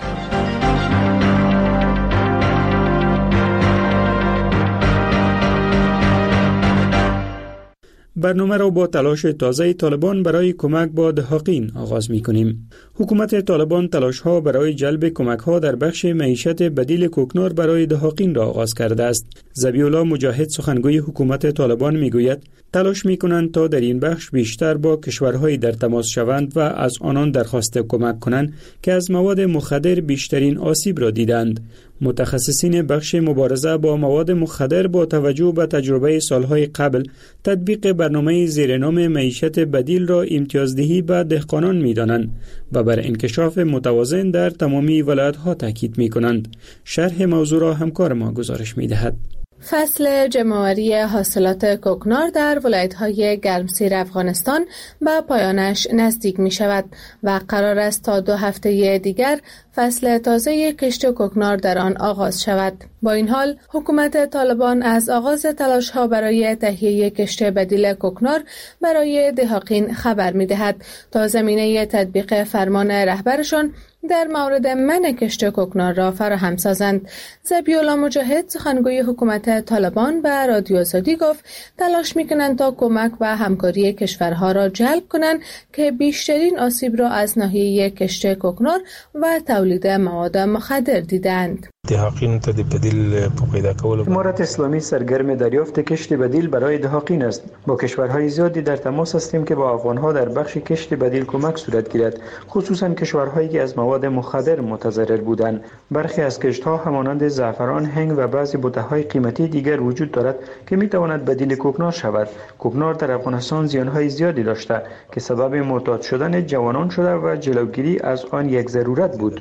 S27: برنامه را با تلاش تازه طالبان برای کمک با دهاقین آغاز می کنیم.
S22: حکومت طالبان تلاش‌ها برای جلب کمک‌ها در بخش معیشت بدیل کوکنار برای دهاقین را آغاز کرده است. ذبیح الله مجاهد سخنگوی حکومت طالبان میگوید تلاش می‌کنند تا در این بخش بیشتر با کشورهای در تماس شوند و از آنان درخواست کمک کنند که از مواد مخدر بیشترین آسیب را دیدند. متخصصین بخش مبارزه با مواد مخدر با توجه به تجربه سالهای قبل تطبیق برنامه زیرنام معیشت بدیل را امتیازدهی به دهقانان می‌دانند و بر انکشاف متوازن در تمامی ولایت‌ها تاکید می‌کنند. شرح موضوع را همکار ما گزارش می‌دهد.
S19: فصل جمع‌آوری حاصلات کوکنار در ولایت‌های گرمسیر افغانستان به پایانش نزدیک می‌شود و قرار است تا 2 هفته دیگر فصل تازه کشت کوکنار در آن آغاز شود. با این حال حکومت طالبان از آغاز تلاش‌ها برای تهیه کشت بدیل کوکنار برای دهاقین خبر می‌دهد تا زمینه تطبیق فرمان رهبرشان در مورد منع کشت کوکنار را فراهم سازند. ذبیح الله مجاهد سخنگوی حکومت طالبان به رادیو آزادی گفت تلاش می‌کنند تا کمک و همکاری کشورها را جلب کنند که بیشترین آسیب را از ناحیه کشت کوکنار و تولید مواد مخدر دیدند.
S23: دهاقین ته د بدیل پیدا کول.
S5: امارت اسلامی سرگرم دریافت کشت بدیل برای دهاقین است. با کشورهای زیادی در تماس هستیم که با افغانها در بخش کشت بدیل کمک صورت گیرد، خصوصا کشورهایی که از مواد مخدر متضرر بودند. برخی از کشت‌ها همانند زعفران، هنگ و بعضی بوته‌های قیمتی دیگر وجود دارد که می‌تواند بدیل کوکنار شود. کوکنار در افغانستان زیان‌های زیادی داشته که سبب معتاد شدن جوانان شده و جلوگیری از آن یک ضرورت بود.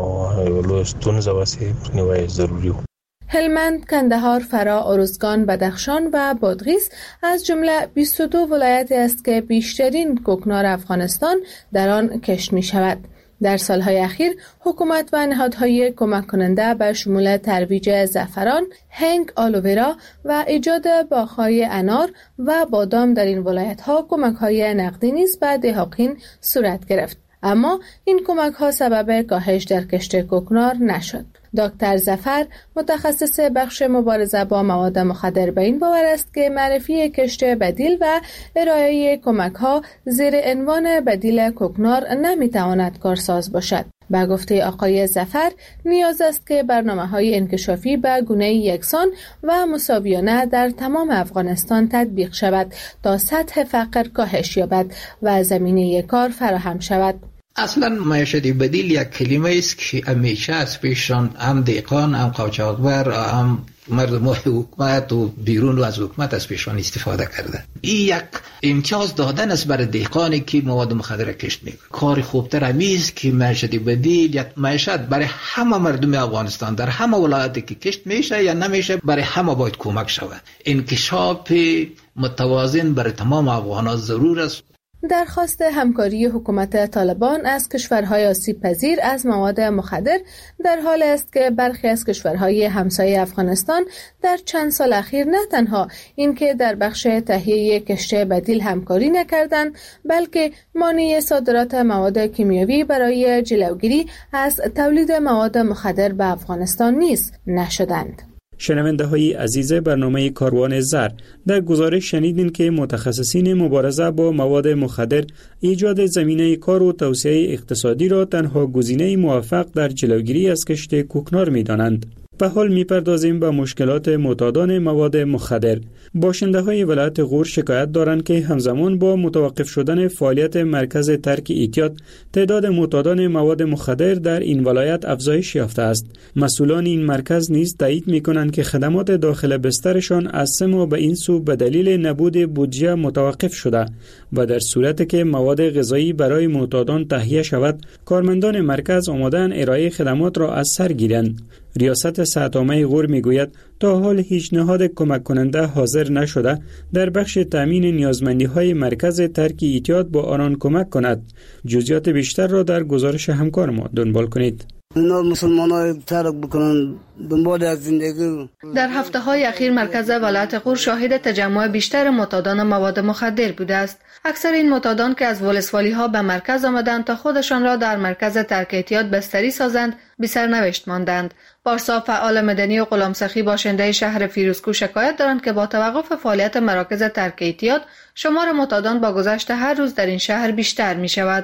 S5: هلمند، کندهار، فرا، ارزگان، بدخشان و بادغیس از جمله 22 ولایت است که بیشترین کوکنار افغانستان در آن کشت می شود. در سالهای اخیر حکومت و نهادهای کمک کننده به شمول ترویج زعفران، هنگ، آلوویرا و ایجاد باغ‌های انار و بادام در این ولایت‌ها کمک‌های نقدی نیز به دهاقین صورت گرفت. اما این کمک‌ها سبب کاهش در کشت کوکنار نشد. دکتر ظفر متخصص بخش مبارزه با مواد مخدر به این باور است که معرفی کشت بدیل و ارائه کمک‌ها زیر عنوان بدیل کوکنار نمی‌تواند کارساز باشد. به گفته آقای ظفر نیاز است که برنامه‌های انکشافی به گونه یکسان و مساویانه در تمام افغانستان تطبیق شود تا سطح فقر کاهش یابد و زمینه کار فراهم شود.
S7: اصلا معیشت بدیل یک کلمه است که همیشه از پیشان هم دهقان، هم قاچاقبر، هم مردم حکومت و بیرون و از حکومت از پیشان استفاده کرده. این یک امتیاز دادن است برای دهقانی که مواد مخدر کشت میکنه. کار خوبتر همیست که معیشت بدیل یا معیشت برای همه مردم افغانستان در همه ولایاتی که کشت میشه یا نمیشه برای همه باید کمک شود. انکشاف متوازن برای تمام افغانان ضرور است.
S19: درخواست همکاری حکومت طالبان از کشورهای آسیب پذیر از مواد مخدر در حال است که برخی از کشورهای همسایه افغانستان در چند سال اخیر نه تنها اینکه در بخش تهیه کشت بدیل همکاری نکردند، بلکه مانع صادرات مواد کیمیاوی برای جلوگیری از تولید مواد مخدر به افغانستان نیز نشدند.
S22: شنونده های عزیز برنامه کاروان زر، در گزارش شنیدین که متخصصین مبارزه با مواد مخدر ایجاد زمینه کار و توسعه اقتصادی را تنها گزینه موفق در جلوگیری از کشت کوکنار می دانند. به حال میپردازیم به مشکلات معتادان مواد مخدر. باشنده های ولایت غور شکایت دارند که همزمان با متوقف شدن فعالیت مرکز ترک اعتیاد تعداد معتادان مواد مخدر در این ولایت افزایش یافته است. مسئولان این مرکز نیز تایید میکنند که خدمات داخل بسترشان از 3 ماه به این سو به دلیل نبود بودجه متوقف شده و در صورتی که مواد غذایی برای معتادان تهیه شود، کارمندان مرکز آماده‌اند ارائه خدمات را از سر گیرند. ریاست صحت عامه غور میگوید تا حال هیچ نهاد کمک کننده حاضر نشده در بخش تامین نیازمندی‌های مرکز ترک اعتیاد با آنان کمک کند. جزئیات بیشتر را در گزارش همکار ما دنبال کنید.
S19: در هفته‌های اخیر مرکز ولایت غور شاهد تجمع بیشتر معتادان مواد مخدر بوده است. اکثر این معتادان که از ولسوالی‌ها به مرکز آمدند تا خودشان را در مرکز ترک اعتیاد بستری سازند، بی سرنوشت ماندند. پارسا فعال مدنی و غلامسخی باشنده شهر فیروزکو شکایت دارند که با توقف فعالیت مراکز ترک اعتیاد، شمار معتادان با گذشت هر روز در این شهر بیشتر می شود.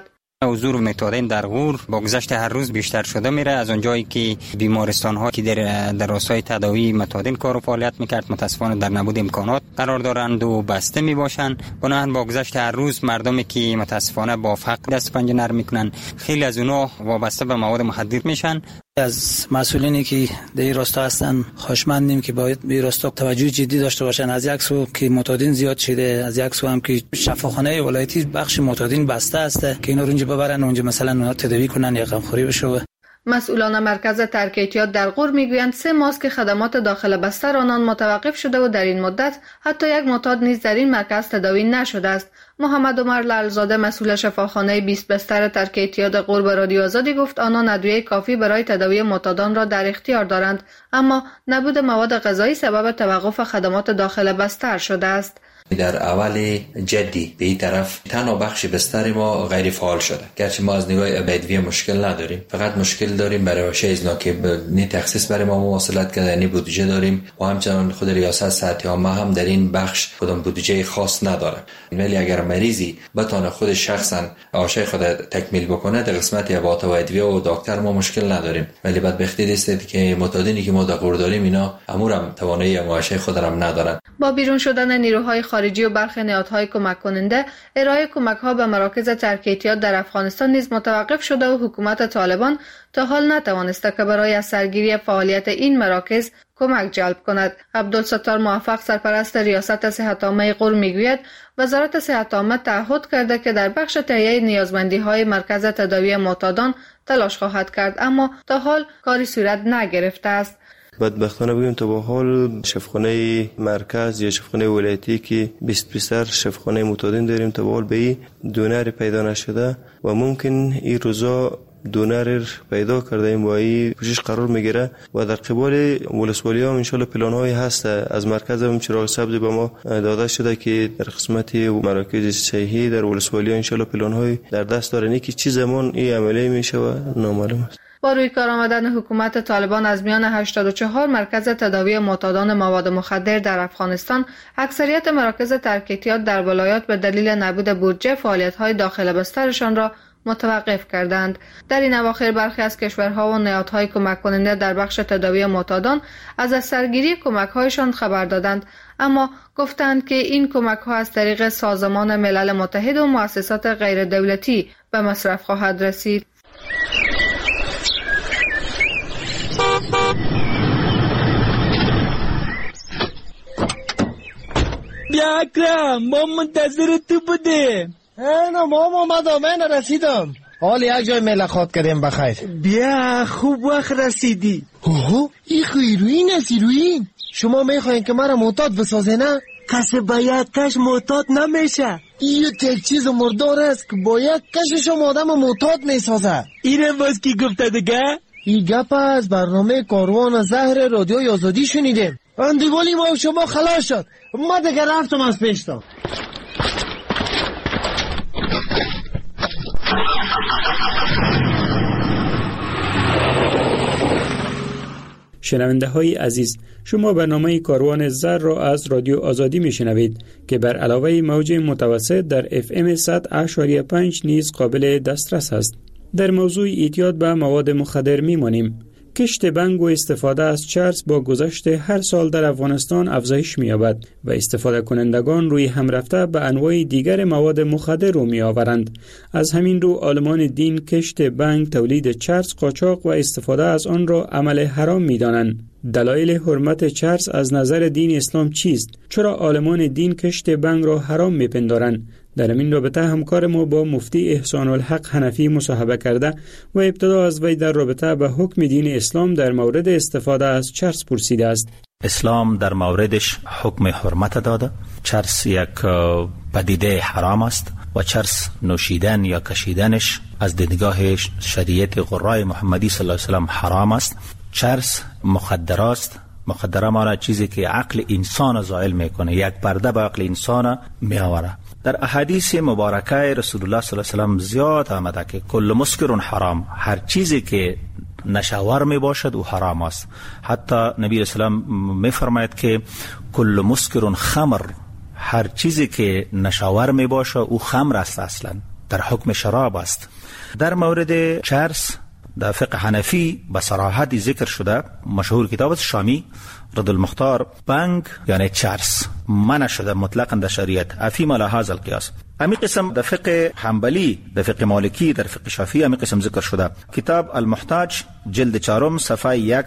S24: حضور متادین در غور با گذشت هر روز بیشتر شده میره. از اونجایی که بیمارستان ها که در راستای تداوی متادین کار و فعالیت میکرد متاسفانه در نبود امکانات قرار دارند و بسته میباشند. بنابراین با گذشت هر روز مردمی که متاسفانه با فقر دست پنجه نرم میکنن خیلی از اونها وابسته به مواد مخدر میشن.
S3: از مسئولینی که در این راستا هستن خوشمندیم که باید به این راستا توجه جدی داشته باشن. از یک سو که معتادین زیاد شده، از یک سو هم که شفاخانه ولایتی بخش معتادین بسته است که اینا رو اونجا ببرن، اونجا مثلا اونها تداوی کنن یا غمخوری بشه.
S5: مسئولان مرکز ترک اعتیاد در غور میگویند 3 ماه که خدمات داخل بستر آنان متوقف شده و در این مدت حتی یک معتاد نیز در این مرکز تداوی نشده است. محمد عمر لعلزاده مسئول شفاخانه 20 بستر ترک اعتیاد غور به رادیو آزادی گفت آنان ادویه کافی برای تداوی معتادان را در اختیار دارند، اما نبود مواد غذایی سبب توقف خدمات داخل بستر شده است.
S9: در اول جدی به این طرف تنها بخش بستر ما غیر فعال شده، گرچه ما از نگاه ابدویه مشکل نداریم، فقط مشکل داریم برای بخش ازنا که نه تخصیص برای ما مواصلت کرده نه بودجه داریم و همچنان خود ریاست صحت عامه هم در این بخش کدام بودجه خاص نداره. ولی اگر مریضی بتونه خود شخصا آشای خود تکمیل بکنه در قسمت اباحت و ادویه و دکتر ما مشکل نداریم، ولی بدبختی است که معتادینی که ما در غور داریم اینا امورم توانایی آشای خود هم ندارن.
S5: با بیرون شدن نیروهای خارجی و برخی نهادهای کمک کننده، ارائه کمک‌ها به مراکز ترک اعتیاد در افغانستان نیز متوقف شده و حکومت طالبان تا حال نتوانسته که برای از سرگیری فعالیت این مراکز کمک جلب کند. عبدالستار موفق سرپرست ریاست صحت عامه غور میگوید وزارت صحت عامه تعهد کرده که در بخش تهیه نیازمندی‌های مرکز تداوی معتادان تلاش خواهد کرد، اما تا حال کاری صورت نگرفته است.
S10: بدبختانه بگیم تا با حال شفاخانه مرکز یا شفاخانه ولایتی که 20 بستر شفاخانه معتادین داریم تا با حال به این دونر پیدا نشده و ممکن این روزا دونر پیدا کرده این با این پوشش قرار میگیره و در قبال ولسوالی ها انشالله پلان های هست. از مرکز هم چراغ سبز به ما داده شده که در قسمت مراکز صحی در ولسوالی ها انشالله پلان های در دست دارن که چی زمان این عملی میشه و نامعلوم است.
S5: با روی کار آمدن حکومت طالبان از میان 84 مرکز تداوی معتادان مواد مخدر در افغانستان، اکثریت مراکز ترک اعتیاد در ولایات به دلیل نبود بودجه فعالیت‌های داخل بسترشان را متوقف کردند. در این اواخر برخی از کشورها و نهادهای کمک کننده در بخش تداوی معتادان از سرگیری کمک‌هایشان خبر دادند، اما گفتند که این کمک‌ها از طریق سازمان ملل متحد و مؤسسات غیر دولتی به مصرف خواهد رسید.
S27: بیا اکرم، ما منتظر تو بودیم.
S11: اینا ما اومدم، من رسیدم. حال یک جای ملاقات کردیم بخیر.
S27: بیا خوب وقت رسیدی.
S11: اوه این هیروئین است. هیروئین شما میخواین که مرا معتاد بسازه نه؟
S27: کسی با یک کش معتاد نمیشه.
S11: این یک چیز مردار است که با یک کشش آدم معتاد میسازه.
S27: اینه باز کی گفته دیگه؟
S11: این گپ از برنامه کاروان زهر رادیوی آزادی شنیدیم. اندیوالی ما شما خلاص شد. ما دیگه رفتم از پیشتا.
S22: شنونده های عزیز، شما برنامه کاروان زر را از رادیو آزادی می شنوید که بر علاوه موج متوسط در FM 100.5 نیز قابل دسترس است. در موضوع اعتیاد به مواد مخدر می مانیم. کشت بنگ و استفاده از چرس با گذشت هر سال در افغانستان افزایش می‌یابد و استفاده کنندگان روی هم رفته به انواع دیگر مواد مخدر رو می‌آورند. از همین رو عالمان دین کشت بنگ، تولید چرس، قاچاق و استفاده از آن را عمل حرام می‌دانند. دلایل حرمت چرس از نظر دین اسلام چیست؟ چرا عالمان دین کشت بنگ را حرام می‌پندارند؟ در این رابطه همکار ما با مفتی احسان الحق حنفی مصاحبه کرده و ابتدا از وی در رابطه به حکم دین اسلام در مورد استفاده از چرس پرسیده است.
S25: اسلام در موردش حکم حرمت داده. چرس یک پدیده حرام است و چرس نوشیدن یا کشیدنش از دیدگاه شریعت قرای محمدی صلی الله علیه و سلم حرام است. چرس مخدر است. مخدره معنی چیزی که عقل انسان زائل میکنه، یک پرده به عقل انسان میآوره. در احادیث مبارکه رسول الله صلی الله علیه و سلم زیاد آمده که کل مسکر حرام، هر چیزی که نشاور می باشد او حرام است. حتی نبی اسلام می فرماید که کل مسکر خمر، هر چیزی که نشاور می باشد او خمر است اصلا. در حکم شراب است. در مورد چرس در فقه حنفی به صراحت ذکر شده، مشهور کتاب شامی رد المختار، بنگ یعنی چرس منع شده مطلقا در شریعت، افیم علی هذا القیاس. امی قسم در فقه حنبلی، در فقه مالکی، در فقه شافعی امی قسم ذکر شده. کتاب المحتاج جلد 4 صفحه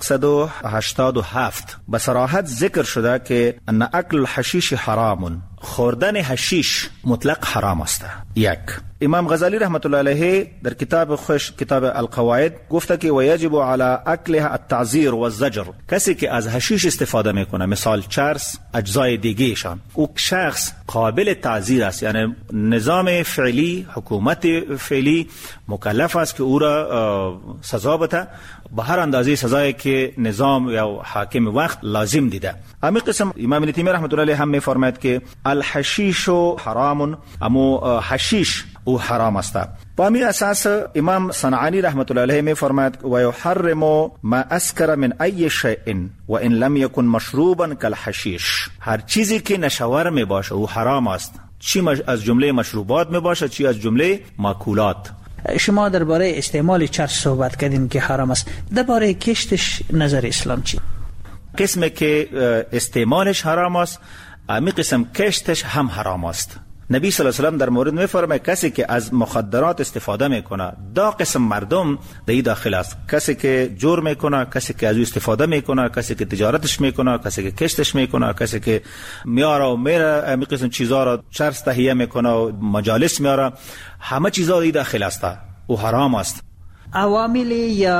S25: 187 به صراحت ذکر شده که ان اکل الحشیش حرام، خوردن حشیش مطلق حرام است. یک امام غزالی رحمت الله علیه در کتاب خوش کتاب القواعد گفته که ویجب علی اکلها التعزیر والزجر، کسی که از حشیش استفاده میکنه مثال چرس اجزای دیگه شان، او شخص قابل تعزیر است، یعنی نظام فعلی حکومت فعلی مکلف است که او را سزا بده به هر اندازه سزایی که نظام یا حاکم وقت لازم دیده. امی قسم امام ابن تیمیه رحمت الله علیه هم میفرماید که الحشیش حرام، اما حشیش او حرام است. با می اساس امام صنعانی رحمت الله علیه میفرماید و یحرم ما اسکر من ای شیء و ان لم یکن مشروبا کالحشیش، هر چیزی که نشور می باشه او حرام است، چی از جمله مشروبات می باشه چی از جمله ماکولات.
S6: شما درباره استعمال چرس صحبت کردین که حرام است، درباره کشتش نظر اسلام چی؟
S25: قسمی که استعمالش حرام است، امی قسم کشتش هم حرام است. نبی صلی الله علیه و سلم در مورد میفرماید کسی که از مخدرات استفاده میکنه دا قسم مردم در داخل است، کسی که جور میکنه، کسی که از او استفاده میکنه، کسی که تجارتش میکنه، کسی که کشتش میکنه، کسی که میاره و میره امی قسم چیزا را چرس تهیه میکنه و مجالس میاره، همه چیزا در داخل است او حرام است.
S6: عوامل یا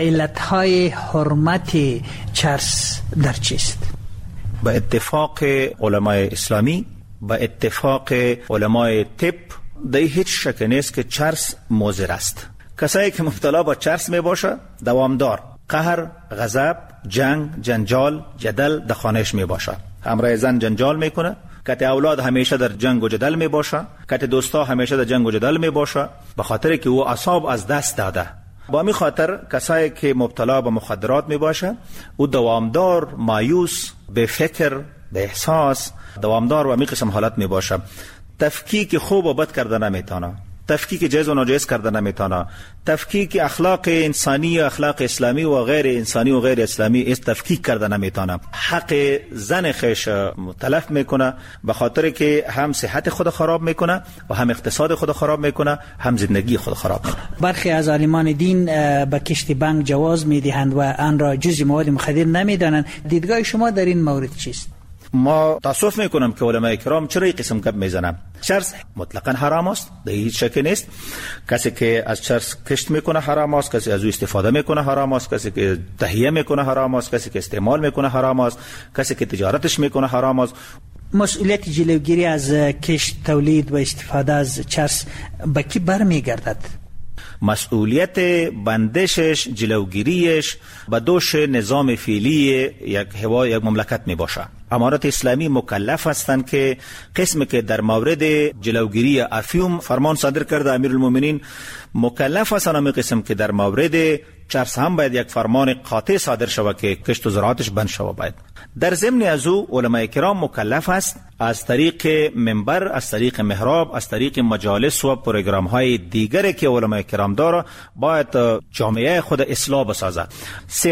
S6: علتهای حرمت چرس در چیست؟
S25: به اتفاق علمای اسلامی، به اتفاق علمای طب، در هیچ شک نیست که چرس مضر است. کسایی که مبتلا با چرس می باشه دوامدار قهر، غضب، جنگ، جنجال، جدل در خانهش می باشه. همراه زن جنجال میکنه، کت اولاد همیشه در جنگ و جدل می باشه، کت دوستا همیشه در جنگ و جدل می باشه، به خاطر که او اعصاب از دست داده. با می خاطر کسایی که مبتلا به مخدرات می باشه او دوامدار مایوس، به فکر، به احساس، دوامدار و می قسم حالت می باشه. تفکیک خوب و بد کرده نمیتونه، تفکیک جایز و ناجایز کرده نمیتونه، تفکیک اخلاق انسانی و اخلاق اسلامی و غیر انسانی و غیر اسلامی است تفکیک کرده نمیتونه. حق زن خیش تلف میکنه به خاطر که هم صحت خود خراب میکنه و هم اقتصاد خود خراب میکنه، هم زندگی خود خراب میکنه.
S6: برخی از عالمان دین به کشت بنگ جواز میدهند و آن را جزء مواد مخدر نمیدانند. دیدگاه شما در این مورد چیست؟
S25: ما تاسف میکنم که علماء کرام چرا این قسم گپ میزنن. چرس مطلقا حرام است، در هیچ شک نیست. کسی که از چرس کشت میکنه حرام است، کسی از او استفاده میکنه حرام است، کسی که تهیه میکنه حرام است، کسی که استعمال میکنه حرام است، کسی که تجارتش میکنه حرام است.
S6: مسئولیت جلوگیری از کشت، تولید و استفاده از چرس به کی برمیگردد؟
S25: مسئولیت بندشش، جلوگیریش به دوش نظام فعلی یک مملکت می باشه. امارات اسلامی مکلف هستند که قسم که در مورد جلوگیری افیون فرمان صادر کرده امیرالمومنین، مکلف هستند همین قسم که در مورد چرس هم باید یک فرمان قاطع صادر شود که کشت و زراعتش بند شود. باید در ضمن از او علماء کرام مکلف است از طریق منبر، از طریق محراب، از طریق مجالس و پروگرام های دیگری که علماء کرام داره باید جامعه خود اصلاح بسازد.